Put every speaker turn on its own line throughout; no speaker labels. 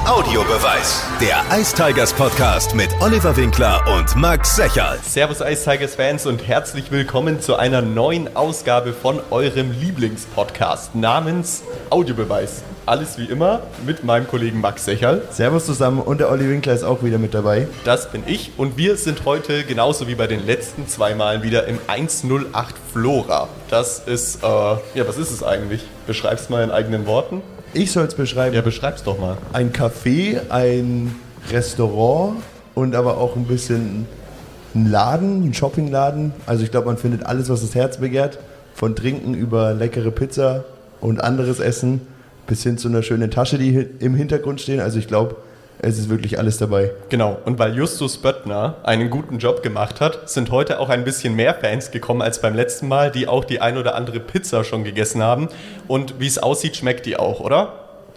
Audiobeweis. Der Ice Tigers Podcast mit Oliver Winkler und Max Secherl.
Servus Ice Tigers Fans und herzlich willkommen zu einer neuen Ausgabe von eurem Lieblingspodcast namens Audiobeweis. Alles wie immer mit meinem Kollegen Max Secherl.
Servus zusammen und der Olli Winkler ist auch wieder mit dabei.
Das bin ich und wir sind heute genauso wie bei den letzten zwei Malen wieder im 108 Flora. Das ist, was ist es eigentlich? Beschreib's mal in eigenen Worten.
Ich soll es beschreiben.
Ja, beschreib's doch mal.
Ein Café, ein Restaurant und aber auch ein bisschen ein Laden, ein Shoppingladen. Also ich glaube, man findet alles, was das Herz begehrt. Von Trinken über leckere Pizza und anderes Essen bis hin zu einer schönen Tasche, die im Hintergrund stehen. Also ich glaube, es ist wirklich alles dabei.
Genau, und weil Justus Böttner einen guten Job gemacht hat, sind heute auch ein bisschen mehr Fans gekommen als beim letzten Mal, die auch die ein oder andere Pizza schon gegessen haben. Und wie es aussieht, schmeckt die auch, oder?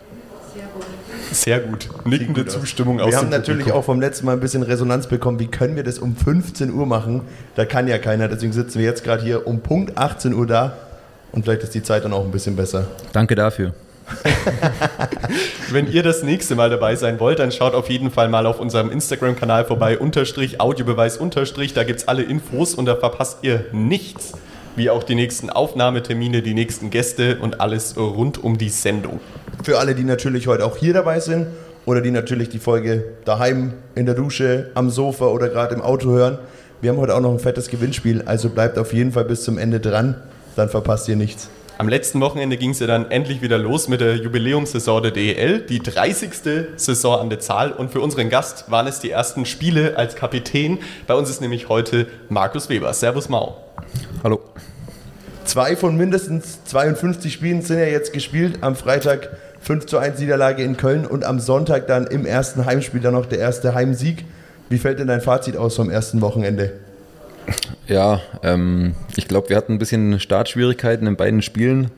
Sehr gut. Nickende Zustimmung aus dem
Wir haben natürlich
Publikum.
auch vom letzten Mal ein bisschen Resonanz bekommen. Wie können wir das um 15 Uhr machen? Da kann ja keiner. Deswegen sitzen wir jetzt gerade hier um Punkt 18 Uhr da. Und vielleicht ist die Zeit dann auch ein bisschen besser.
Danke dafür.
Wenn ihr das nächste Mal dabei sein wollt, dann schaut auf jeden Fall mal auf unserem Instagram-Kanal vorbei, _Audiobeweis_, da gibt es alle Infos und da verpasst ihr nichts, wie auch die nächsten Aufnahmetermine, die nächsten Gäste und alles rund um die Sendung.
Für alle, die natürlich heute auch hier dabei sind oder die natürlich die Folge daheim, in der Dusche, am Sofa oder gerade im Auto hören, wir haben heute auch noch ein fettes Gewinnspiel, also bleibt auf jeden Fall bis zum Ende dran, dann verpasst ihr nichts.
Am letzten Wochenende ging es ja dann endlich wieder los mit der Jubiläumssaison der DEL, die 30. Saison an der Zahl. Und für unseren Gast waren es die ersten Spiele als Kapitän. Bei uns ist nämlich heute Markus Weber. Servus Mau.
Hallo.
2 von mindestens 52 Spielen sind ja jetzt gespielt. Am Freitag 5:1 Niederlage in Köln und am Sonntag dann im ersten Heimspiel dann noch der erste Heimsieg. Wie fällt denn dein Fazit aus vom ersten Wochenende?
Ja, ich glaube, wir hatten ein bisschen Startschwierigkeiten in beiden Spielen.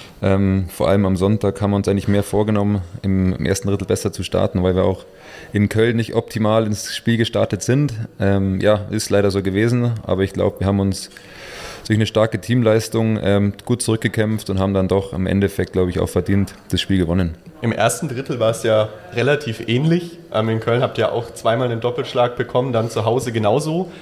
Vor allem am Sonntag haben wir uns eigentlich mehr vorgenommen, im ersten Drittel besser zu starten, weil wir auch in Köln nicht optimal ins Spiel gestartet sind. Ist leider so gewesen, aber ich glaube, wir haben uns durch eine starke Teamleistung gut zurückgekämpft und haben dann doch im Endeffekt, glaube ich, auch verdient das Spiel gewonnen. Im
ersten Drittel war es ja relativ ähnlich. In Köln habt ihr auch zweimal einen Doppelschlag bekommen, dann zu Hause genauso.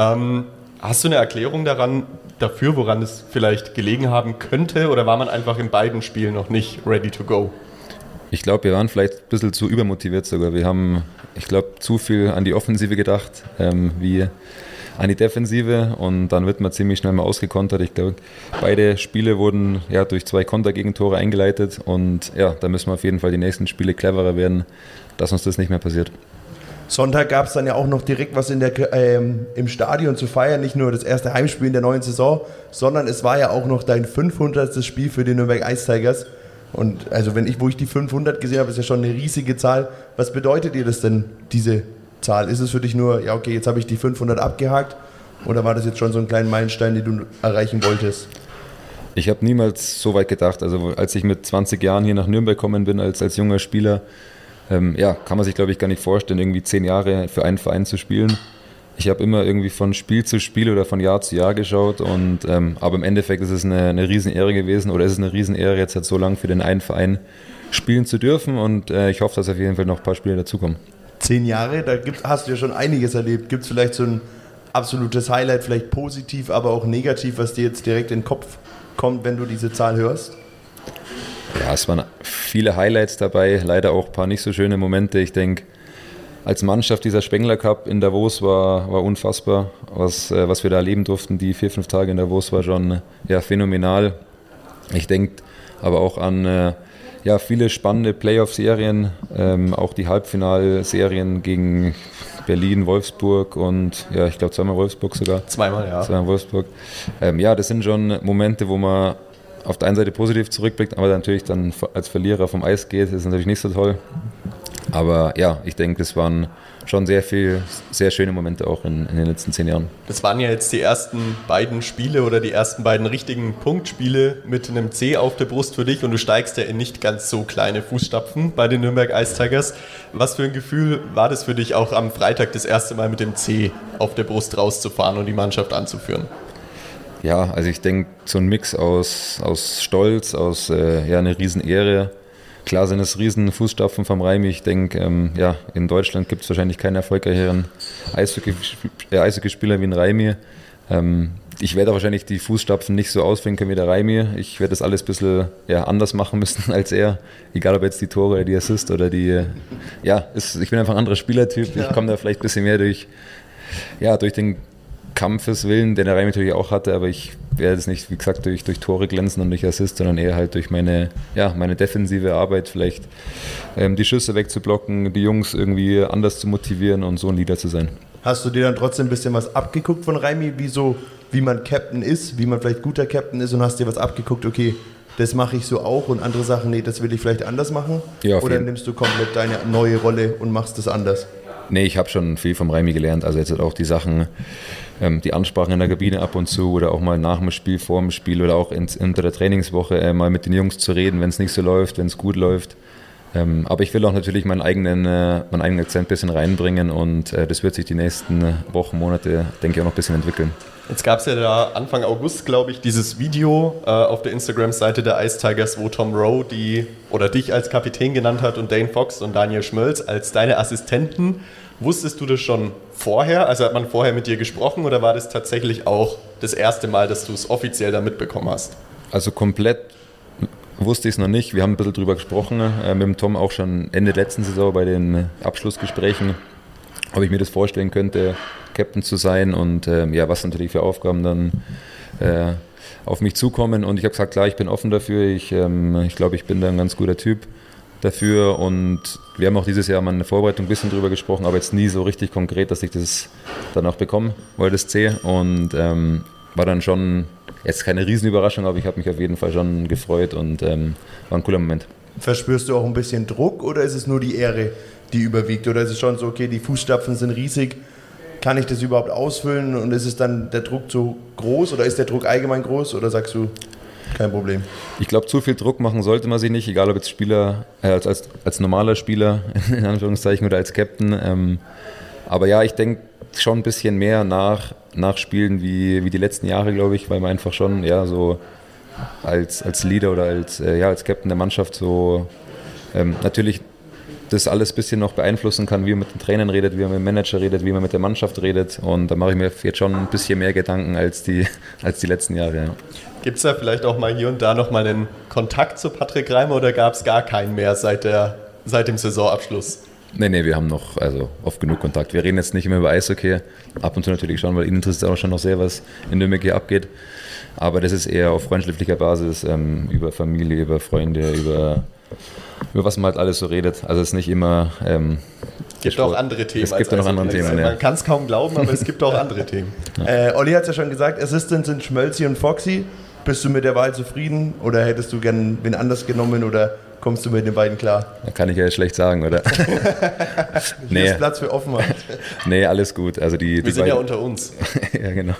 Hast du eine Erklärung dafür, woran es vielleicht gelegen haben könnte, oder war man einfach in beiden Spielen noch nicht ready to go?
Ich glaube, wir waren vielleicht ein bisschen zu übermotiviert sogar. Wir haben, ich glaube, zu viel an die Offensive gedacht, wie an die Defensive, und dann wird man ziemlich schnell mal ausgekontert. Ich glaube, beide Spiele wurden durch 2 Kontergegentore eingeleitet, und da müssen wir auf jeden Fall die nächsten Spiele cleverer werden, dass uns das nicht mehr passiert.
Sonntag gab es dann ja auch noch direkt was im Stadion zu feiern, nicht nur das erste Heimspiel in der neuen Saison, sondern es war ja auch noch dein 500. Spiel für die Nürnberg Ice Tigers. Und also wo ich die 500 gesehen habe, ist ja schon eine riesige Zahl. Was bedeutet dir das denn, diese Zahl? Ist es für dich nur, jetzt habe ich die 500 abgehakt, oder war das jetzt schon so ein kleiner Meilenstein, den du erreichen wolltest?
Ich habe niemals so weit gedacht. Also als ich mit 20 Jahren hier nach Nürnberg gekommen bin, als junger Spieler, kann man sich, glaube ich, gar nicht vorstellen, irgendwie 10 Jahre für einen Verein zu spielen. Ich habe immer irgendwie von Spiel zu Spiel oder von Jahr zu Jahr geschaut, aber im Endeffekt ist es eine Riesenehre gewesen, oder ist es eine Riesenehre, jetzt halt so lange für den einen Verein spielen zu dürfen, und ich hoffe, dass auf jeden Fall noch ein paar Spiele dazukommen.
10 Jahre, hast du ja schon einiges erlebt. Gibt es vielleicht so ein absolutes Highlight, vielleicht positiv, aber auch negativ, was dir jetzt direkt in den Kopf kommt, wenn du diese Zahl hörst?
Ja, es waren viele Highlights dabei, leider auch ein paar nicht so schöne Momente. Ich denke, als Mannschaft dieser Spengler Cup in Davos war unfassbar, was wir da erleben durften. Die 4-5 Tage in Davos war schon phänomenal. Ich denke aber auch an viele spannende Playoff-Serien, auch die Halbfinalserien gegen Berlin, Wolfsburg und ich glaube zweimal Wolfsburg sogar.
Zweimal
Wolfsburg. Das sind schon Momente, wo man auf der einen Seite positiv zurückblickt, aber natürlich dann als Verlierer vom Eis geht, ist natürlich nicht so toll. Aber ich denke, es waren schon sehr schöne Momente auch in den letzten 10 Jahren.
Das waren ja jetzt die ersten beiden Spiele oder die ersten beiden richtigen Punktspiele mit einem C auf der Brust für dich, und du steigst ja in nicht ganz so kleine Fußstapfen bei den Nürnberg Ice Tigers. Was für ein Gefühl war das für dich, auch am Freitag das erste Mal mit dem C auf der Brust rauszufahren und die Mannschaft anzuführen?
Ja, also ich denke, so ein Mix aus Stolz, aus einer Riesenehre, klar sind es riesen Fußstapfen vom Raimi. Ich denke, in Deutschland gibt es wahrscheinlich keinen erfolgreicheren Eishockeyspieler wie ein Raimi. Ich werde wahrscheinlich die Fußstapfen nicht so ausführen können wie der Raimi. Ich werde das alles ein bisschen anders machen müssen als er. Egal ob jetzt die Tore oder die Assists oder die... ich bin einfach ein anderer Spielertyp. Ich komme da vielleicht ein bisschen mehr durch den Kampfeswillen, den der Raimi natürlich auch hatte, aber ich werde es nicht, wie gesagt, durch Tore glänzen und durch Assists, sondern eher halt durch meine defensive Arbeit, vielleicht die Schüsse wegzublocken, die Jungs irgendwie anders zu motivieren und so ein Leader zu sein.
Hast du dir dann trotzdem ein bisschen was abgeguckt von Raimi, wie man Captain ist, wie man vielleicht guter Captain ist, und hast dir was abgeguckt, okay, das mache ich so auch, und andere Sachen, nee, das will ich vielleicht anders machen?
Ja,
oder nimmst du komplett deine neue Rolle und machst das anders?
Nee, ich habe schon viel vom Raimi gelernt, also jetzt auch die Sachen, die Ansprachen in der Kabine ab und zu oder auch mal nach dem Spiel, vor dem Spiel oder auch unter der Trainingswoche mal mit den Jungs zu reden, wenn es nicht so läuft, wenn es gut läuft. Aber ich will auch natürlich meinen eigenen Akzent ein bisschen reinbringen, und das wird sich die nächsten Wochen, Monate, denke ich, auch noch ein bisschen entwickeln.
Jetzt gab es ja da Anfang August, glaube ich, dieses Video auf der Instagram-Seite der Ice Tigers, wo Tom Rowe dich als Kapitän genannt hat und Dane Fox und Daniel Schmölz als deine Assistenten. Wusstest du das schon vorher? Also hat man vorher mit dir gesprochen, oder war das tatsächlich auch das erste Mal, dass du es offiziell da mitbekommen hast?
Also komplett wusste ich es noch nicht. Wir haben ein bisschen drüber gesprochen, mit dem Tom auch schon Ende letzten Saison bei den Abschlussgesprächen, ob ich mir das vorstellen könnte, Captain zu sein und was natürlich für Aufgaben dann auf mich zukommen. Und ich habe gesagt, klar, ich bin offen dafür. Ich glaube, ich bin da ein ganz guter Typ dafür, und wir haben auch dieses Jahr mal in der Vorbereitung ein bisschen drüber gesprochen, aber jetzt nie so richtig konkret, dass ich das dann auch bekommen wollte, das C. Und war dann schon jetzt keine Riesenüberraschung, aber ich habe mich auf jeden Fall schon gefreut, und war ein cooler Moment.
Verspürst du auch ein bisschen Druck, oder ist es nur die Ehre, die überwiegt? Oder ist es schon so, okay, die Fußstapfen sind riesig, kann ich das überhaupt ausfüllen, und ist es dann der Druck so groß, oder ist der Druck allgemein groß, oder sagst du, kein Problem?
Ich glaube, zu viel Druck machen sollte man sich nicht, egal ob jetzt Spieler, als normaler Spieler, in Anführungszeichen, oder als Captain. Aber ja, ich denke schon ein bisschen mehr nach Spielen wie die letzten Jahre, glaube ich, weil man einfach schon so als Leader oder als Captain der Mannschaft so natürlich das alles ein bisschen noch beeinflussen kann, wie man mit den Trainern redet, wie man mit dem Manager redet, wie man mit der Mannschaft redet, und da mache ich mir jetzt schon ein bisschen mehr Gedanken als die letzten Jahre. Ja.
Gibt es da vielleicht auch mal hier und da nochmal einen Kontakt zu Patrick Reimer, oder gab es gar keinen mehr seit dem Saisonabschluss? Nee, wir haben noch oft genug Kontakt. Wir reden jetzt nicht immer über Eishockey, ab und zu natürlich schon, weil ihnen interessiert auch schon noch sehr, was in Nürnberg hier abgeht. Aber das ist eher auf freundschaftlicher Basis, über Familie, über Freunde, über was man halt alles so redet. Also es ist nicht immer... Es gibt auch andere Themen.
Es gibt auch noch andere Themen, ja.
Man kann es kaum glauben, aber es gibt auch andere Themen.
Olli hat es ja schon gesagt, Assistants sind Schmölzi und Foxy. Bist du mit der Wahl zufrieden, oder hättest du gern wen anders genommen, oder kommst du mit den beiden klar?
Da kann ich ja schlecht sagen, oder?
Hier ist Platz für Offenheit.
Nee, alles gut. Also wir
sind ja unter uns.
Ja, genau.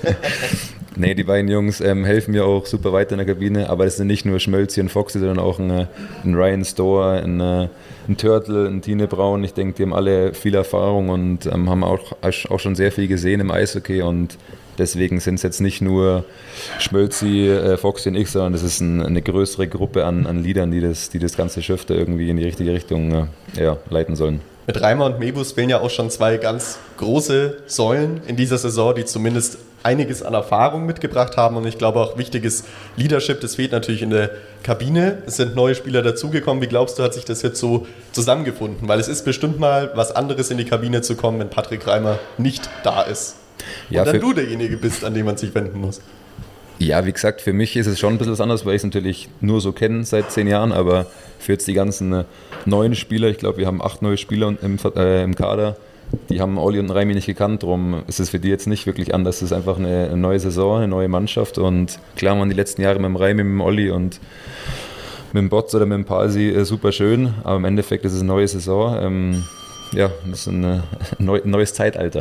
Nee, die beiden Jungs helfen mir auch super weiter in der Kabine, aber es sind nicht nur Schmölzi und Foxy, sondern auch ein Ryan Storer, ein Turtle, ein Tine Braun. Ich denke, die haben alle viel Erfahrung und haben auch schon sehr viel gesehen im Eishockey, und deswegen sind es jetzt nicht nur Schmölzi, Foxy und ich, sondern es ist eine größere Gruppe an Leadern, die das ganze Schiff da irgendwie in die richtige Richtung leiten sollen.
Mit Reimer und Mebus fehlen ja auch schon zwei ganz große Säulen in dieser Saison, die zumindest einiges an Erfahrung mitgebracht haben, und ich glaube auch wichtiges Leadership, das fehlt natürlich in der Kabine. Es sind neue Spieler dazugekommen. Wie glaubst du, hat sich das jetzt so zusammengefunden? Weil es ist bestimmt mal was anderes, in die Kabine zu kommen, wenn Patrick Reimer nicht da ist. Und dann du derjenige bist, an den man sich wenden muss.
Ja, wie gesagt, für mich ist es schon ein bisschen was anderes, weil ich es natürlich nur so kenne seit 10 Jahren, aber für jetzt die ganzen neuen Spieler, ich glaube, wir haben 8 neue Spieler im Kader, die haben Olli und Raimi nicht gekannt, darum ist es für die jetzt nicht wirklich anders. Es ist einfach eine neue Saison, eine neue Mannschaft, und klar waren die letzten Jahre mit dem Raimi, mit dem Olli und mit dem Botz oder mit dem Palsi super schön, aber im Endeffekt ist es eine neue Saison. Ja, das ist ein neues Zeitalter.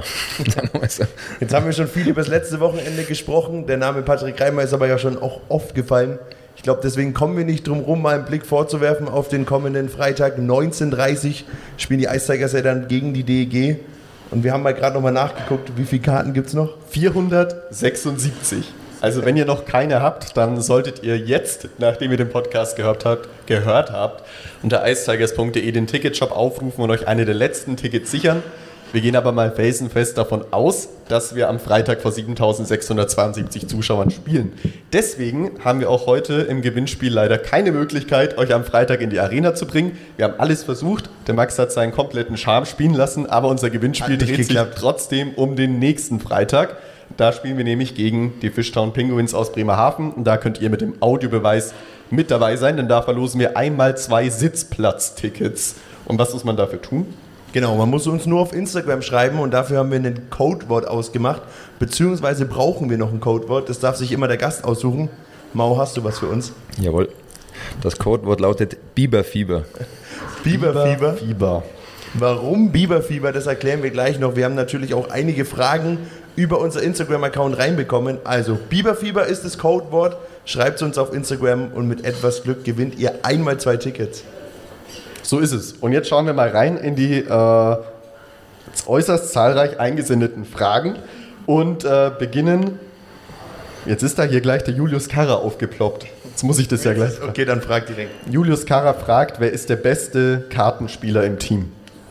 Jetzt haben wir schon viel über das letzte Wochenende gesprochen. Der Name Patrick Reimer ist aber ja schon auch oft gefallen. Ich glaube, deswegen kommen wir nicht drum rum, mal einen Blick vorzuwerfen auf den kommenden Freitag. 19:30 Uhr spielen die Ice Tigers ja dann gegen die DEG. Und wir haben mal gerade nochmal nachgeguckt, wie viele Karten gibt es noch?
476. Also wenn ihr noch keine habt, dann solltet ihr jetzt, nachdem ihr den Podcast gehört habt, unter icetigers.de den Ticketshop aufrufen und euch eine der letzten Tickets sichern. Wir gehen aber mal felsenfest davon aus, dass wir am Freitag vor 7.672 Zuschauern spielen. Deswegen haben wir auch heute im Gewinnspiel leider keine Möglichkeit, euch am Freitag in die Arena zu bringen. Wir haben alles versucht. Der Max hat seinen kompletten Charme spielen lassen, aber unser Gewinnspiel dreht sich trotzdem um den nächsten Freitag. Da spielen wir nämlich gegen die Fishtown Penguins aus Bremerhaven. Und da könnt ihr mit dem Audiobeweis mit dabei sein, denn da verlosen wir einmal 2 Sitzplatztickets. Und was muss man dafür tun?
Genau, man muss uns nur auf Instagram schreiben und dafür haben wir ein Codewort ausgemacht, beziehungsweise brauchen wir noch ein Codewort, das darf sich immer der Gast aussuchen. Mau, hast du was für uns?
Jawohl. Das Codewort lautet Biberfieber.
Biberfieber? Warum Biberfieber, das erklären wir gleich noch. Wir haben natürlich auch einige Fragen über unser Instagram-Account reinbekommen. Also Biberfieber ist das Codewort, schreibt es uns auf Instagram und mit etwas Glück gewinnt ihr einmal 2 Tickets.
So ist es. Und jetzt schauen wir mal rein in die äußerst zahlreich eingesendeten Fragen und beginnen. Jetzt ist da hier gleich der Julius Karrer aufgeploppt. Jetzt muss ich das ja gleich fragen.
Okay, dann frag direkt.
Julius Karrer fragt, wer ist der beste Kartenspieler im Team?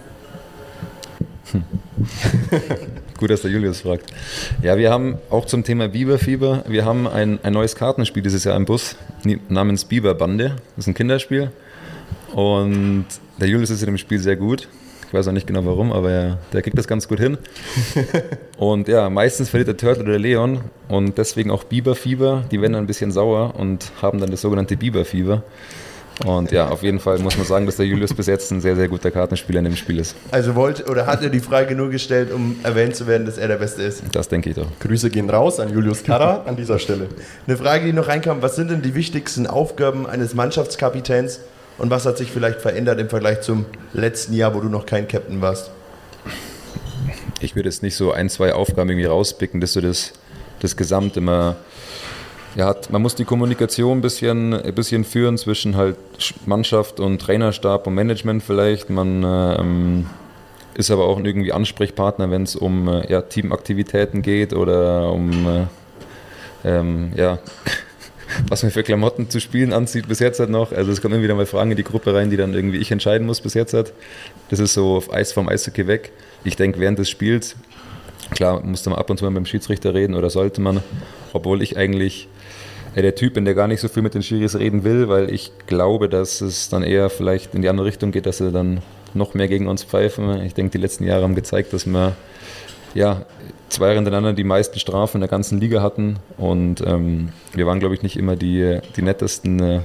Gut, dass der Julius fragt. Ja, wir haben auch zum Thema Biberfieber, wir haben ein neues Kartenspiel dieses Jahr im Bus namens Biberbande. Das ist ein Kinderspiel und der Julius ist in dem Spiel sehr gut. Ich weiß auch nicht genau warum, aber der kriegt das ganz gut hin. Und ja, meistens verliert der Turtle oder der Leon und deswegen auch Biberfieber. Die werden dann ein bisschen sauer und haben dann das sogenannte Biberfieber. Und ja, auf jeden Fall muss man sagen, dass der Julius bis jetzt ein sehr, sehr guter Kartenspieler in dem Spiel ist.
Also hat er die Frage nur gestellt, um erwähnt zu werden, dass er der Beste ist?
Das denke ich doch.
Grüße gehen raus an Julius Karrer an dieser Stelle.
Eine Frage, die noch reinkam, was sind denn die wichtigsten Aufgaben eines Mannschaftskapitäns und was hat sich vielleicht verändert im Vergleich zum letzten Jahr, wo du noch kein Captain warst?
Ich würde jetzt nicht so 1, 2 Aufgaben irgendwie rauspicken, dass du das Gesamt immer... Ja, man muss die Kommunikation ein bisschen führen zwischen halt Mannschaft und Trainerstab und Management vielleicht. Man ist aber auch irgendwie Ansprechpartner, wenn es um Teamaktivitäten geht oder um was man für Klamotten zu spielen anzieht bis jetzt halt noch. Also es kommen immer wieder mal Fragen in die Gruppe rein, die dann irgendwie ich entscheiden muss bis jetzt halt. Das ist so vom Eishockey weg. Ich denke, während des Spiels, klar, musste man ab und zu mal mit dem Schiedsrichter reden oder sollte man, obwohl ich eigentlich der Typ bin, der gar nicht so viel mit den Schiris reden will, weil ich glaube, dass es dann eher vielleicht in die andere Richtung geht, dass sie dann noch mehr gegen uns pfeifen. Ich denke, die letzten Jahre haben gezeigt, dass wir 2 Jahre hintereinander die meisten Strafen in der ganzen Liga hatten und wir waren, glaube ich, nicht immer die nettesten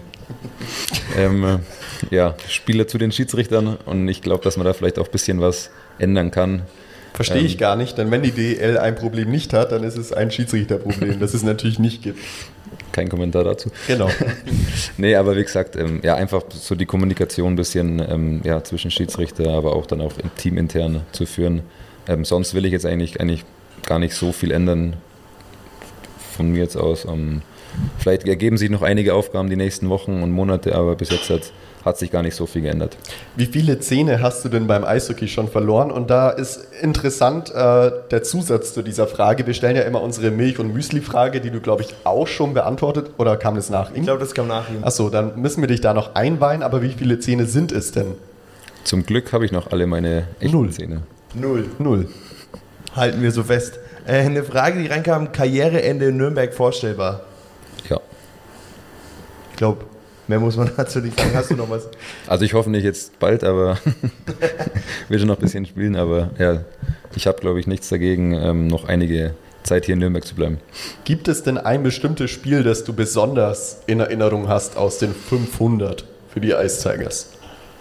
Spieler zu den Schiedsrichtern und ich glaube, dass man da vielleicht auch ein bisschen was ändern kann.
Verstehe ich gar nicht, denn wenn die DEL ein Problem nicht hat, dann ist es ein Schiedsrichterproblem, das es natürlich nicht gibt.
Kein Kommentar dazu.
Genau.
Nee, aber wie gesagt, einfach so die Kommunikation ein bisschen zwischen Schiedsrichter, aber auch dann auch im Team intern zu führen. Sonst will ich jetzt eigentlich gar nicht so viel ändern von mir jetzt aus. Vielleicht ergeben sich noch einige Aufgaben die nächsten Wochen und Monate, aber bis jetzt hat sich gar nicht so viel geändert.
Wie viele Zähne hast du denn beim Eishockey schon verloren? Und da ist interessant der Zusatz zu dieser Frage. Wir stellen ja immer unsere Milch- und Müsli-Frage, die du, glaube ich, auch schon beantwortet. Oder kam das nach ihm?
Ich glaube, das kam nach ihm.
Achso, dann müssen wir dich da noch einweihen. Aber wie viele Zähne sind es denn?
Zum Glück habe ich noch alle meine echten Zähne.
0. Halten wir so fest. Eine Frage, die reinkam, Karriereende in Nürnberg vorstellbar?
Ja.
Ich glaube, mehr muss man dazu nicht sagen. Hast du noch was?
Also ich hoffe nicht jetzt bald, aber will schon noch ein bisschen spielen. Aber ja, ich habe, glaube ich, nichts dagegen, noch einige Zeit hier in Nürnberg zu bleiben.
Gibt es denn ein bestimmtes Spiel, das du besonders in Erinnerung hast aus den 500 für die Ice Tigers?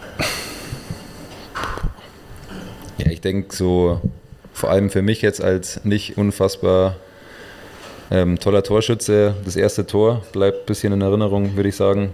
Ja, ich denke so, vor allem für mich jetzt als nicht unfassbar toller Torschütze, das erste Tor bleibt ein bisschen in Erinnerung, würde ich sagen.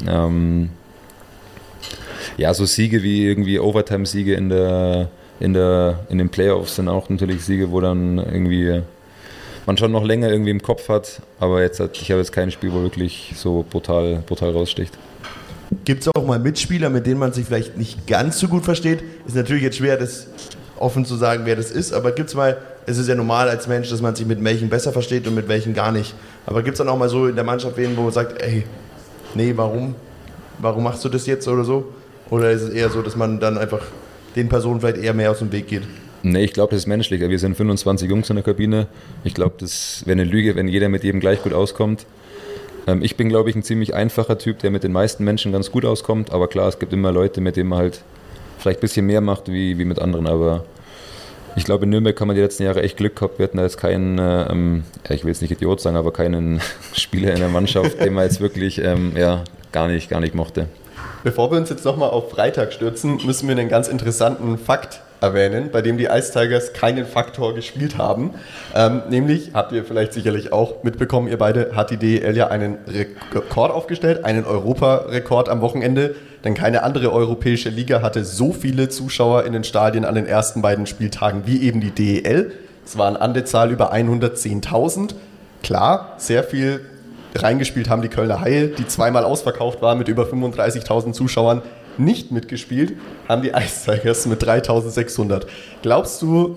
So Siege wie irgendwie Overtime-Siege in den Playoffs sind auch natürlich Siege, wo dann irgendwie man schon noch länger irgendwie im Kopf hat, aber ich habe jetzt kein Spiel, wo wirklich so brutal raussticht. Gibt
es auch mal Mitspieler, mit denen man sich vielleicht nicht ganz so gut versteht? Ist natürlich jetzt schwer, das offen zu sagen, wer das ist, aber gibt's mal, es ist ja normal als Mensch, dass man sich mit welchen besser versteht und mit welchen gar nicht. Aber gibt es dann auch mal so in der Mannschaft wen, wo man sagt, ey, nee, warum machst du das jetzt oder so? Oder ist es eher so, dass man dann einfach den Personen vielleicht eher mehr aus dem Weg geht?
Nee, ich glaube, das ist menschlich. Wir sind 25 Jungs in der Kabine. Ich glaube, das wäre eine Lüge, wenn jeder mit jedem gleich gut auskommt. Ich bin, glaube ich, ein ziemlich einfacher Typ, der mit den meisten Menschen ganz gut auskommt. Aber klar, es gibt immer Leute, mit denen man halt vielleicht ein bisschen mehr macht wie mit anderen. Aber ich glaube, in Nürnberg haben wir die letzten Jahre echt Glück gehabt. Wir hatten da jetzt keinen, ich will jetzt nicht Idiot sagen, aber keinen Spieler in der Mannschaft, den man jetzt wirklich gar nicht mochte.
Bevor wir uns jetzt nochmal auf Freitag stürzen, müssen wir einen ganz interessanten Fakt erwähnen, bei dem die Ice Tigers keinen Faktor gespielt haben. Nämlich, habt ihr vielleicht sicherlich auch mitbekommen, ihr beide, hat die DEL ja einen Rekord aufgestellt, einen Europarekord am Wochenende, denn keine andere europäische Liga hatte so viele Zuschauer in den Stadien an den ersten beiden Spieltagen wie eben die DEL. Es waren an der Zahl über 110.000. Klar, sehr viel reingespielt haben die Kölner Haie, die zweimal ausverkauft waren mit über 35.000 Zuschauern. Nicht mitgespielt haben die Ice Tigers mit 3.600. Glaubst du,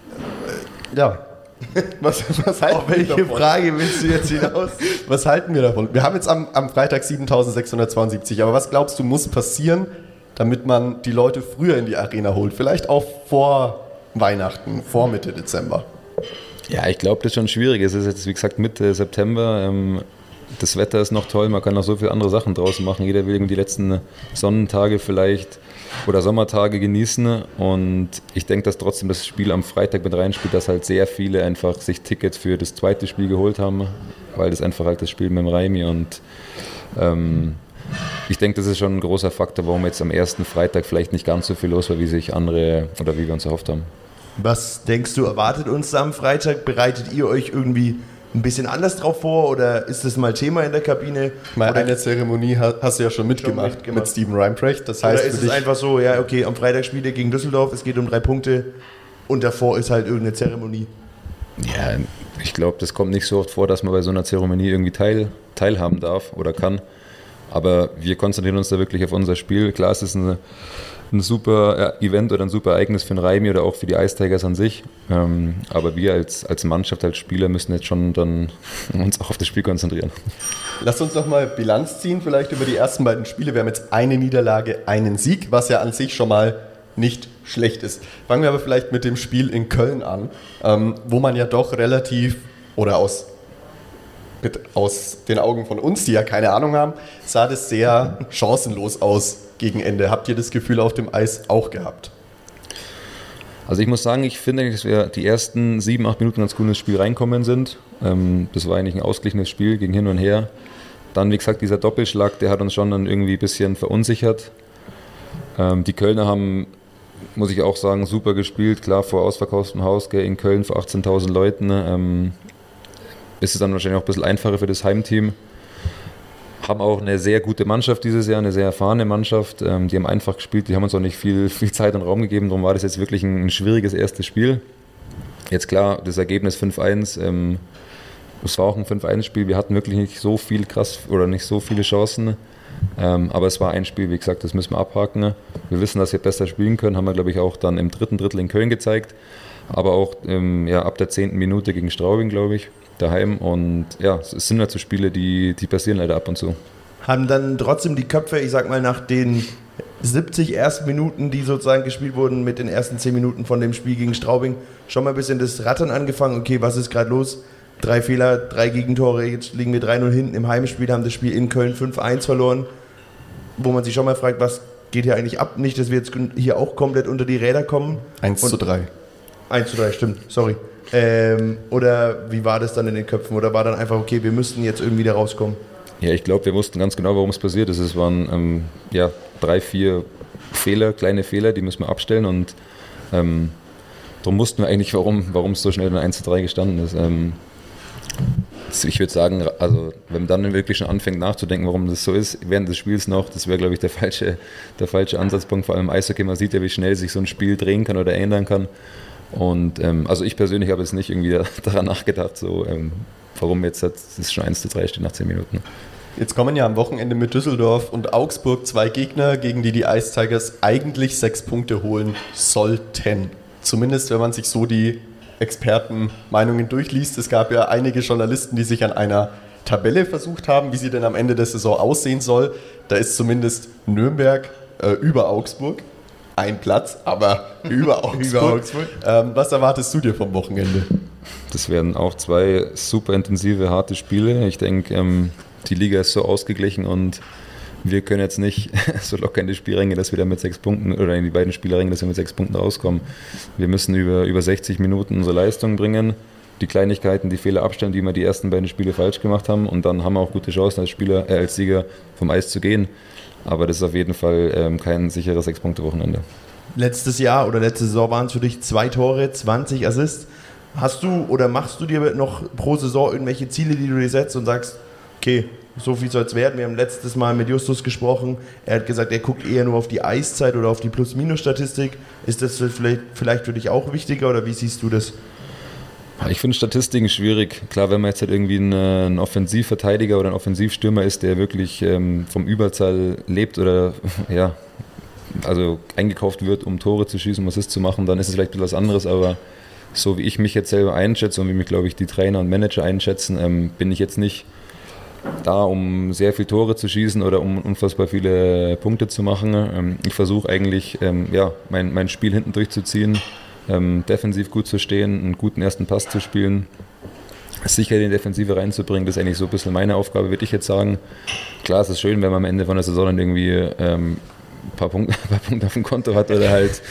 was halten
auf welche
wir davon?
Frage willst du jetzt hinaus?
Was halten wir davon? Wir haben jetzt am Freitag 7.672, aber was glaubst du, muss passieren, damit man die Leute früher in die Arena holt? Vielleicht auch vor Weihnachten, vor Mitte Dezember.
Ja, ich glaube, das ist schon schwierig. Es ist jetzt, wie gesagt, Mitte September. Das Wetter ist noch toll, man kann noch so viele andere Sachen draußen machen. Jeder will die letzten Sonnentage vielleicht oder Sommertage genießen. Und ich denke, dass trotzdem das Spiel am Freitag mit reinspielt, dass halt sehr viele einfach sich Tickets für das zweite Spiel geholt haben, weil das einfach halt das Spiel mit dem Raimi und ich denke, das ist schon ein großer Faktor, warum jetzt am ersten Freitag vielleicht nicht ganz so viel los war, wie sich andere oder wie wir uns erhofft haben.
Was denkst du, erwartet uns am Freitag? Bereitet ihr euch irgendwie ein bisschen anders drauf vor oder ist das mal Thema in der Kabine?
Mal eine Zeremonie hast du ja schon mitgemacht mit Steven Reimprecht. Das heißt,
oder ist es einfach so, ja okay, am Freitag spielt ihr gegen Düsseldorf, es geht um 3 Punkte und davor ist halt irgendeine Zeremonie?
Ja, ich glaube, das kommt nicht so oft vor, dass man bei so einer Zeremonie irgendwie teilhaben darf oder kann. Aber wir konzentrieren uns da wirklich auf unser Spiel. Klar, es ist ein super Event oder ein super Ereignis für den Raimi oder auch für die Ice Tigers an sich. Aber wir als Mannschaft, als Spieler müssen jetzt schon dann uns auch auf das Spiel konzentrieren.
Lasst uns nochmal Bilanz ziehen, vielleicht über die ersten beiden Spiele. Wir haben jetzt eine Niederlage, einen Sieg, was ja an sich schon mal nicht schlecht ist. Fangen wir aber vielleicht mit dem Spiel in Köln an, wo man ja doch relativ, oder aus den Augen von uns, die ja keine Ahnung haben, sah das sehr chancenlos aus gegen Ende. Habt ihr das Gefühl auf dem Eis auch gehabt?
Also ich muss sagen, ich finde, dass wir die ersten 7-8 Minuten ganz gut ins Spiel reinkommen sind. Das war eigentlich ein ausgeglichenes Spiel, ging hin und her. Dann, wie gesagt, dieser Doppelschlag, der hat uns schon dann irgendwie ein bisschen verunsichert. Die Kölner haben, muss ich auch sagen, super gespielt. Klar, vor ausverkauftem Haus in Köln vor 18.000 Leuten. Ist es dann wahrscheinlich auch ein bisschen einfacher für das Heimteam. Haben auch eine sehr gute Mannschaft dieses Jahr, eine sehr erfahrene Mannschaft. Die haben einfach gespielt, die haben uns auch nicht viel Zeit und Raum gegeben. Darum war das jetzt wirklich ein schwieriges erstes Spiel. Jetzt klar, das Ergebnis 5-1. Es war auch ein 5-1-Spiel. Wir hatten wirklich nicht so viel nicht so viele Chancen. Aber es war ein Spiel, wie gesagt, das müssen wir abhaken. Wir wissen, dass wir besser spielen können. Haben wir, glaube ich, auch dann im 3. Drittel in Köln gezeigt. Aber auch ab der 10. Minute gegen Straubing, glaube ich, daheim. Und ja, es sind halt so Spiele, die passieren leider ab und zu.
Haben dann trotzdem die Köpfe, ich sag mal, nach den 70 ersten Minuten, die sozusagen gespielt wurden, mit den ersten 10 Minuten von dem Spiel gegen Straubing, schon mal ein bisschen das Rattern angefangen. Okay, was ist gerade los? 3 Fehler, 3 Gegentore, jetzt liegen wir 3-0 hinten im Heimspiel, haben das Spiel in Köln 5-1 verloren. Wo man sich schon mal fragt, was geht hier eigentlich ab? Nicht, dass wir jetzt hier auch komplett unter die Räder kommen.
1-3.
1-3, stimmt, sorry. Oder wie war das dann in den Köpfen? Oder war dann einfach, okay, wir müssten jetzt irgendwie da rauskommen?
Ja, ich glaube, wir wussten ganz genau, warum es passiert ist. Es waren 3-4 Fehler, kleine Fehler, die müssen wir abstellen. Und darum wussten wir eigentlich, warum es so schnell dann 1-3 gestanden ist. Ich würde sagen, also wenn man dann wirklich schon anfängt nachzudenken, warum das so ist, während des Spiels noch, das wäre, glaube ich, der falsche Ansatzpunkt. Vor allem im Eishockey, man sieht ja, wie schnell sich so ein Spiel drehen kann oder ändern kann. Und also ich persönlich habe jetzt nicht irgendwie daran nachgedacht, so warum jetzt das schon 1-3 steht nach 10 Minuten.
Jetzt kommen ja am Wochenende mit Düsseldorf und Augsburg 2 Gegner, gegen die Ice Tigers eigentlich 6 Punkte holen sollten. zumindest wenn man sich so die Expertenmeinungen durchliest. Es gab ja einige Journalisten, die sich an einer Tabelle versucht haben, wie sie denn am Ende der Saison aussehen soll. Da ist zumindest Nürnberg über Augsburg. Ein Platz, aber über Augsburg. Was erwartest du dir vom Wochenende?
Das werden auch 2 super intensive, harte Spiele. Ich denke, die Liga ist so ausgeglichen und wir können jetzt nicht so locker in die Spielränge, dass wir da mit 6 Punkten oder in die beiden Spielränge, dass wir mit 6 Punkten rauskommen. Wir müssen über 60 Minuten unsere Leistung bringen, die Kleinigkeiten, die Fehler abstellen, die wir die ersten beiden Spiele falsch gemacht haben, und dann haben wir auch gute Chancen als Sieger vom Eis zu gehen. Aber das ist auf jeden Fall kein sicheres 6-Punkte-Wochenende.
Letztes Jahr oder letzte Saison waren es für dich 2 Tore, 20 Assists. Hast du oder machst du dir noch pro Saison irgendwelche Ziele, die du dir setzt und sagst, okay, so viel soll es werden? Wir haben letztes Mal mit Justus gesprochen. Er hat gesagt, er guckt eher nur auf die Eiszeit oder auf die Plus-Minus-Statistik. Ist das vielleicht für dich auch wichtiger oder wie siehst du das?
Ich finde Statistiken schwierig. Klar, wenn man jetzt halt irgendwie ein Offensivverteidiger oder ein Offensivstürmer ist, der wirklich vom Überzahl lebt oder ja, also eingekauft wird, um Tore zu schießen, um Assists zu machen, dann ist es vielleicht etwas anderes. Aber so wie ich mich jetzt selber einschätze und wie mich, glaube ich, die Trainer und Manager einschätzen, bin ich jetzt nicht da, um sehr viele Tore zu schießen oder um unfassbar viele Punkte zu machen. Ich versuche eigentlich, mein Spiel hinten durchzuziehen, defensiv gut zu stehen, einen guten ersten Pass zu spielen, sicher in die Defensive reinzubringen. Das ist eigentlich so ein bisschen meine Aufgabe, würde ich jetzt sagen. Klar, es ist schön, wenn man am Ende von der Saison dann irgendwie ein paar Punkte auf dem Konto hat oder halt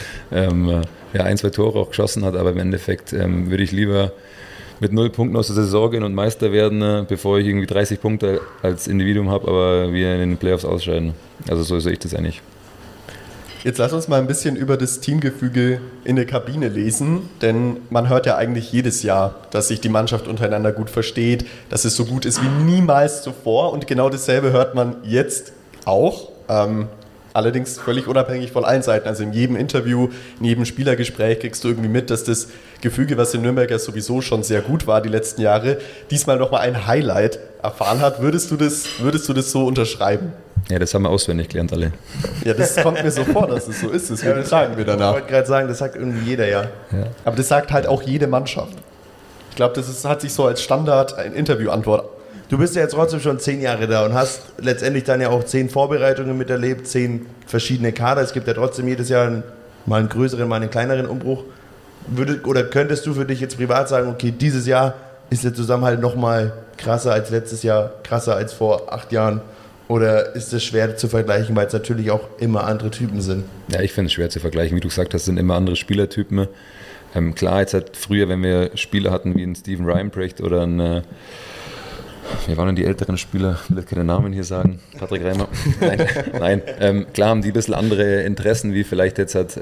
1, 2 Tore auch geschossen hat, aber im Endeffekt würde ich lieber mit 0 Punkten aus der Saison gehen und Meister werden, bevor ich irgendwie 30 Punkte als Individuum habe, aber wir in den Playoffs ausscheiden. Also so sehe ich das eigentlich.
Jetzt lass uns mal ein bisschen über das Teamgefüge in der Kabine lesen, denn man hört ja eigentlich jedes Jahr, dass sich die Mannschaft untereinander gut versteht, dass es so gut ist wie niemals zuvor, und genau dasselbe hört man jetzt auch. Allerdings völlig unabhängig von allen Seiten. Also in jedem Interview, in jedem Spielergespräch kriegst du irgendwie mit, dass das Gefüge, was in Nürnberg ja sowieso schon sehr gut war die letzten Jahre, diesmal nochmal ein Highlight erfahren hat. Würdest du das so unterschreiben?
Ja, das haben wir auswendig gelernt alle.
Ja, das kommt mir so vor, dass es so ist. Deswegen sagen wir danach.
Ich wollte gerade sagen, das sagt irgendwie jeder, ja.
Aber das sagt halt auch jede Mannschaft. Ich glaube, hat sich so als Standard eine Interviewantwort.
Du bist ja jetzt trotzdem schon 10 Jahre da und hast letztendlich dann ja auch 10 Vorbereitungen miterlebt, 10 verschiedene Kader. Es gibt ja trotzdem jedes Jahr mal einen größeren, mal einen kleineren Umbruch. Könntest du für dich jetzt privat sagen, okay, dieses Jahr ist der Zusammenhalt nochmal krasser als letztes Jahr, krasser als vor 8 Jahren? Oder ist es schwer zu vergleichen, weil es natürlich auch immer andere Typen sind?
Ja, ich finde es schwer zu vergleichen. Wie du gesagt hast, sind immer andere Spielertypen. Klar, jetzt halt früher, wenn wir Spieler hatten wie einen Steven Reinprecht oder einen... Wie waren denn die älteren Spieler? Ich will jetzt keine Namen hier sagen. Patrick Reimer. Nein. Klar haben die ein bisschen andere Interessen, wie vielleicht jetzt halt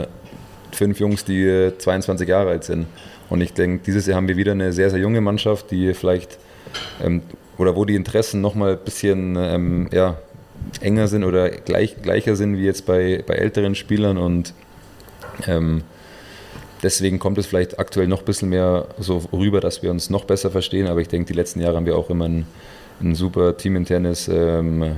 5 Jungs, die 22 Jahre alt sind. Und ich denke, dieses Jahr haben wir wieder eine sehr, sehr junge Mannschaft, die vielleicht, oder wo die Interessen nochmal ein bisschen enger sind oder gleicher sind wie jetzt bei älteren Spielern. Und deswegen kommt es vielleicht aktuell noch ein bisschen mehr so rüber, dass wir uns noch besser verstehen. Aber ich denke, die letzten Jahre haben wir auch immer ein super teaminternes, eine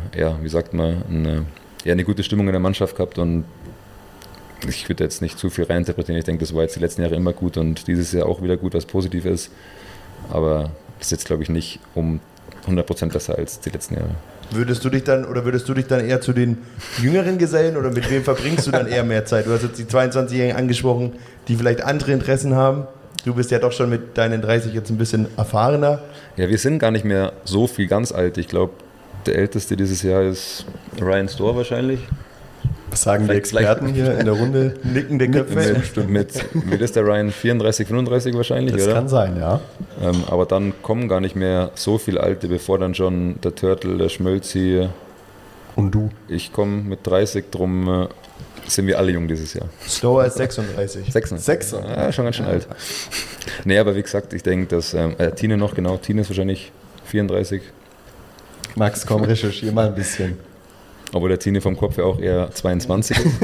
gute Stimmung in der Mannschaft gehabt. Und ich würde jetzt nicht zu viel reininterpretieren. Ich denke, das war jetzt die letzten Jahre immer gut und dieses Jahr auch wieder gut, was positiv ist. Aber das ist jetzt, glaube ich, nicht um 100% besser als die letzten Jahre.
Würdest du dich dann eher zu den Jüngeren gesellen oder mit wem verbringst du dann eher mehr Zeit? Du hast jetzt die 22-Jährigen angesprochen, die vielleicht andere Interessen haben. Du bist ja doch schon mit deinen 30 jetzt ein bisschen erfahrener.
Ja, wir sind gar nicht mehr so viel ganz alt. Ich glaube, der Älteste dieses Jahr ist Ryan Storr wahrscheinlich.
Was sagen die Experten hier in der Runde?
Nickende Köpfe.
Wie ist der Ryan? 34, 35 wahrscheinlich,
das
oder?
Das kann sein, ja.
Aber dann kommen gar nicht mehr so viele Alte, bevor dann schon der Turtle, der Schmölzi
und du.
Ich komme mit 30, drum sind wir alle jung dieses Jahr.
Storer ist 36.
36? Ja, schon ganz schön alt. Nee, aber wie gesagt, ich denke, dass Tine noch, genau, Tine ist wahrscheinlich 34.
Max, komm, recherchier mal ein bisschen.
Obwohl der Tine vom Kopf ja auch eher 22 ist.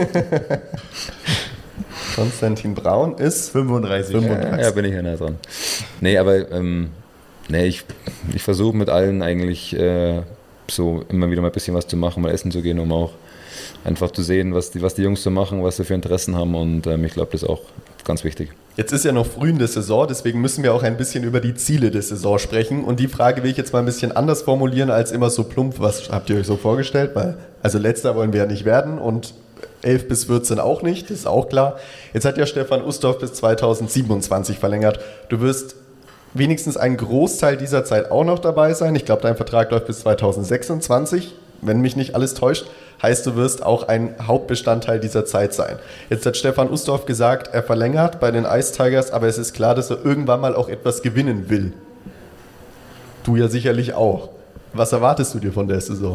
Konstantin Braun ist
35.
Ja, bin ich ja nah dran. Nee, aber ich versuche mit allen eigentlich so immer wieder mal ein bisschen was zu machen, mal essen zu gehen, um auch einfach zu sehen, was die Jungs so machen, was sie für Interessen haben und ich glaube, das ist auch ganz wichtig.
Jetzt ist ja noch früh in der Saison, deswegen müssen wir auch ein bisschen über die Ziele der Saison sprechen und die Frage will ich jetzt mal ein bisschen anders formulieren als immer so plump. Was habt ihr euch so vorgestellt? Also letzter wollen wir ja nicht werden und 11 bis 14 auch nicht, das ist auch klar. Jetzt hat ja Stefan Ustorf bis 2027 verlängert. Du wirst wenigstens einen Großteil dieser Zeit auch noch dabei sein. Ich glaube, dein Vertrag läuft bis 2026, wenn mich nicht alles täuscht. Heißt, du wirst auch ein Hauptbestandteil dieser Zeit sein. Jetzt hat Stefan Ustorf gesagt, er verlängert bei den Ice Tigers, aber es ist klar, dass er irgendwann mal auch etwas gewinnen will. Du ja sicherlich auch. Was erwartest du dir von der Saison?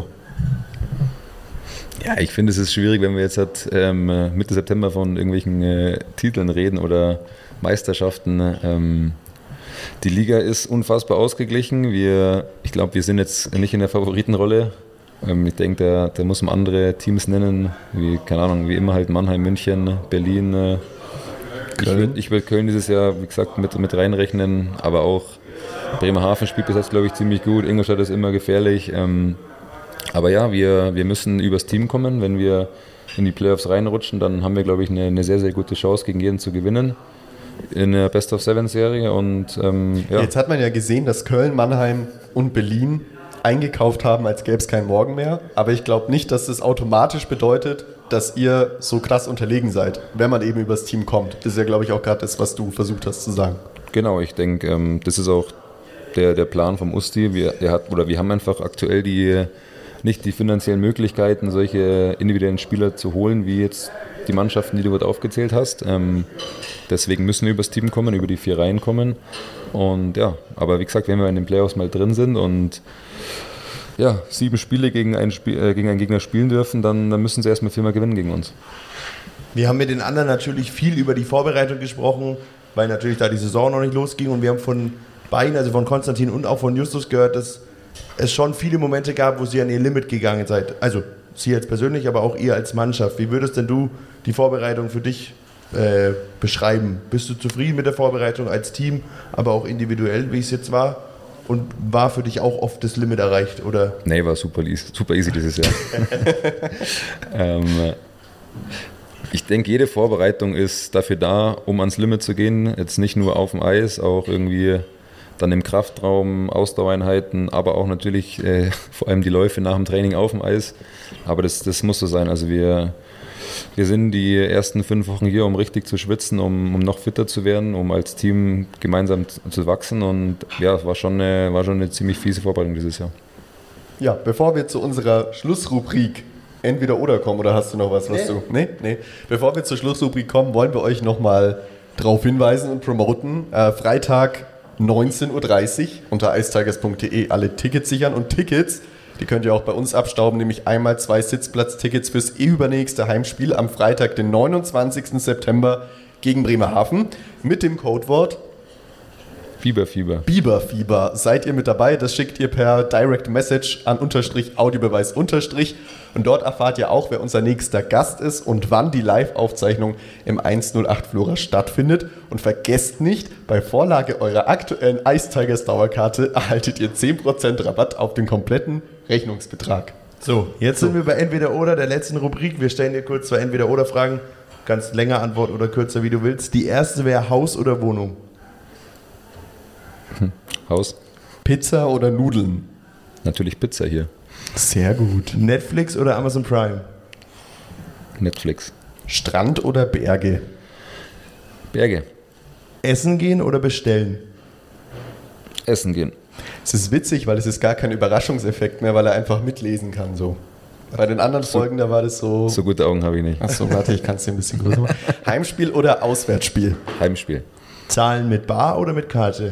Ja, ich finde, es ist schwierig, wenn wir jetzt Mitte September von irgendwelchen Titeln reden oder Meisterschaften. Die Liga ist unfassbar ausgeglichen. Ich glaube, wir sind jetzt nicht in der Favoritenrolle. Ich denke, da muss man andere Teams nennen, wie, keine Ahnung, wie immer halt Mannheim, München, Berlin. Köln. Ich will Köln dieses Jahr, wie gesagt, mit reinrechnen, aber auch Bremerhaven spielt bis jetzt, glaube ich, ziemlich gut. Ingolstadt ist immer gefährlich. Aber ja, wir müssen übers Team kommen. Wenn wir in die Playoffs reinrutschen, dann haben wir, glaube ich, eine sehr, sehr gute Chance, gegen jeden zu gewinnen. In der Best-of-7-Serie. Und ja.
Jetzt hat man ja gesehen, dass Köln, Mannheim und Berlin eingekauft haben, als gäbe es keinen Morgen mehr. Aber ich glaube nicht, dass das automatisch bedeutet, dass ihr so krass unterlegen seid, wenn man eben übers Team kommt. Das ist ja, glaube ich, auch gerade das, was du versucht hast zu sagen.
Genau, ich denke, das ist auch der Plan vom Usti. Wir haben einfach aktuell nicht die finanziellen Möglichkeiten, solche individuellen Spieler zu holen, wie jetzt die Mannschaften, die du gerade aufgezählt hast. Deswegen müssen wir übers Team kommen, über die 4 Reihen kommen. Und ja, aber wie gesagt, wenn wir in den Playoffs mal drin sind und 7 Spiele gegen einen Gegner spielen dürfen, dann müssen sie erstmal 4-mal gewinnen gegen uns.
Wir haben mit den anderen natürlich viel über die Vorbereitung gesprochen, weil natürlich da die Saison noch nicht losging und wir haben von beiden, also von Konstantin und auch von Justus gehört, dass es schon viele Momente gab, wo sie an ihr Limit gegangen seid. Also sie jetzt persönlich, aber auch ihr als Mannschaft. Wie würdest denn du die Vorbereitung für dich beschreiben? Bist du zufrieden mit der Vorbereitung als Team, aber auch individuell, wie es jetzt war? Und war für dich auch oft das Limit erreicht? Oder?
Nee, war super easy dieses Jahr. Ich denke, jede Vorbereitung ist dafür da, um ans Limit zu gehen. Jetzt nicht nur auf dem Eis, auch irgendwie dann im Kraftraum, Ausdauereinheiten, aber auch natürlich vor allem die Läufe nach dem Training auf dem Eis. Aber das muss so sein. Also wir sind die ersten 5 Wochen hier, um richtig zu schwitzen, um noch fitter zu werden, um als Team gemeinsam zu wachsen. Und ja, es war schon eine ziemlich fiese Vorbereitung dieses Jahr.
Ja, bevor wir zu unserer Schlussrubrik Entweder oder kommen, oder hast du noch was du... Nee. Bevor wir zur Schlussrubrik kommen, wollen wir euch nochmal darauf hinweisen und promoten. Freitag 19.30 Uhr unter icetigers.de alle Tickets sichern. Und Tickets, die könnt ihr auch bei uns abstauben, nämlich einmal 2 Sitzplatztickets fürs übernächste Heimspiel am Freitag, den 29. September gegen Bremerhaven mit dem Codewort Biberfieber. Seid ihr mit dabei? Das schickt ihr per Direct Message an _Audiobeweis_ und dort erfahrt ihr auch, wer unser nächster Gast ist und wann die Live-Aufzeichnung im 108 Flora stattfindet. Und vergesst nicht, bei Vorlage eurer aktuellen Ice Tigers Dauerkarte erhaltet ihr 10% Rabatt auf den kompletten Rechnungsbetrag.
So, jetzt sind wir bei Entweder oder, der letzten Rubrik. Wir stellen dir kurz 2 Entweder oder Fragen. Kannst länger antworten oder kürzer, wie du willst. Die erste wäre Haus oder Wohnung?
Haus.
Pizza oder Nudeln?
Natürlich Pizza hier.
Sehr gut.
Netflix oder Amazon Prime?
Netflix.
Strand oder Berge?
Berge.
Essen gehen oder bestellen?
Essen gehen.
Es ist witzig, weil es ist gar kein Überraschungseffekt mehr, weil er einfach mitlesen kann. So. Bei den anderen Folgen, da war das so...
So gute Augen habe ich nicht.
Achso, warte, ich kann es dir ein bisschen größer machen. Heimspiel oder Auswärtsspiel?
Heimspiel.
Zahlen mit Bar oder mit Karte?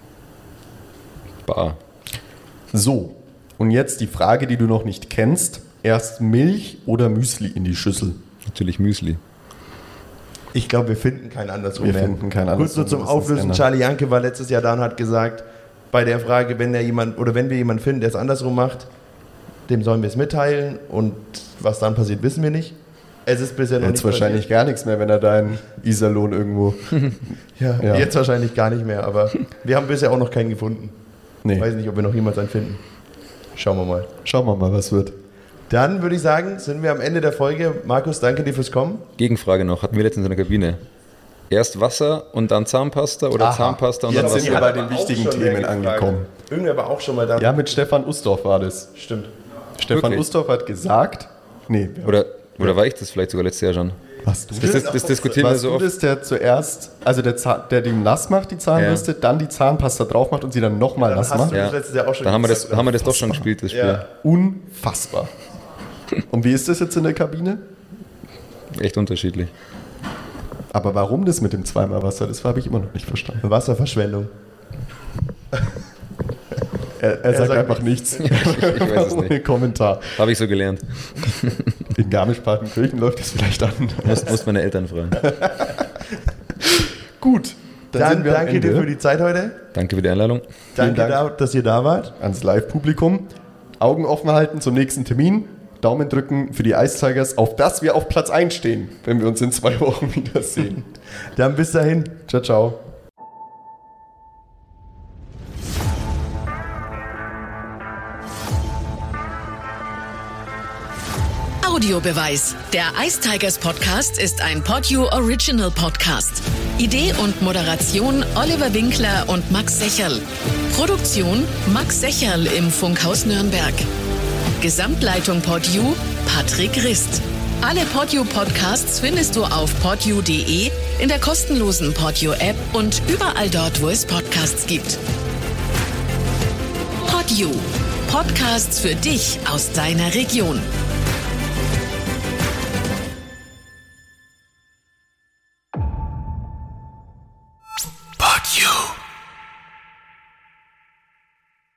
Bar.
So, und jetzt die Frage, die du noch nicht kennst. Erst Milch oder Müsli in die Schüssel?
Natürlich Müsli.
Ich glaube, wir finden kein andersrum mehr.
Finden kein andersrum.
Kurz nur zum Auflösen. Charlie Janke war letztes Jahr da und hat gesagt, bei der Frage, wenn wir jemanden finden, der es andersrum macht, dem sollen wir es mitteilen und was dann passiert, wissen wir nicht. Es ist bisher noch
jetzt
nicht
wahrscheinlich passiert. Gar nichts mehr, wenn er da in Iserlohn irgendwo...
ja, jetzt wahrscheinlich gar nicht mehr, aber wir haben bisher auch noch keinen gefunden.
Nee.
Ich weiß nicht, ob wir noch jemals einen finden. Schauen wir mal.
Schauen wir mal, was wird.
Dann würde ich sagen, sind wir am Ende der Folge. Markus, danke dir fürs Kommen.
Gegenfrage noch, hatten wir letztens in der Kabine. Erst Wasser und dann Zahnpasta oder Zahnpasta und dann
Jetzt
Wasser?
sind wir bei den wichtigen Themen angekommen.
Irgendwer war auch schon mal da.
Ja, mit Stefan Ustorf war das.
Stimmt.
Stefan
Wirklich?
Ustorf hat gesagt, nee,
Oder war ich das vielleicht sogar letztes Jahr schon?
was du
Das diskutieren wir
warst
so
du
oft.
das, der zuerst, also der die nass macht, die Zahnbürste, dann die Zahnpasta drauf macht und sie dann nochmal
Dann
nass
hast
macht?
du das letztes Jahr auch schon
Dann haben wir
gesagt.
das doch schon gespielt, das Spiel.
Ja.
Unfassbar. Und wie ist das jetzt in der Kabine?
Echt unterschiedlich.
Aber warum das mit dem zweimal Wasser, das habe ich immer noch nicht verstanden.
Wasserverschwendung.
Er sagt
sagt
einfach nichts.
Ich weiß es
Ohne
nicht.
Kommentar.
Habe ich so gelernt.
In Garmisch-Partenkirchen läuft das vielleicht an.
Muss meine Eltern fragen.
Gut,
Dann
sind wir am
danke dir
Ende.
für die Zeit heute.
Danke für die Einladung.
Danke,
Dank.
dass ihr da wart.
Ans Live-Publikum. Augen offen halten zum nächsten Termin. Daumen drücken für die Ice Tigers, auf dass wir auf Platz 1 stehen, wenn wir uns in 2 Wochen wiedersehen.
Dann bis dahin.
Ciao, ciao.
Audiobeweis. Der Ice Tigers Podcast ist ein PodU Original Podcast. Idee und Moderation Oliver Winkler und Max Secherl. Produktion Max Secherl im Funkhaus Nürnberg. Gesamtleitung PodU Patrick Rist. Alle PodU Podcasts findest du auf podu.de, in der kostenlosen PodU App und überall dort, wo es Podcasts gibt. PodU. Podcasts für dich aus deiner Region.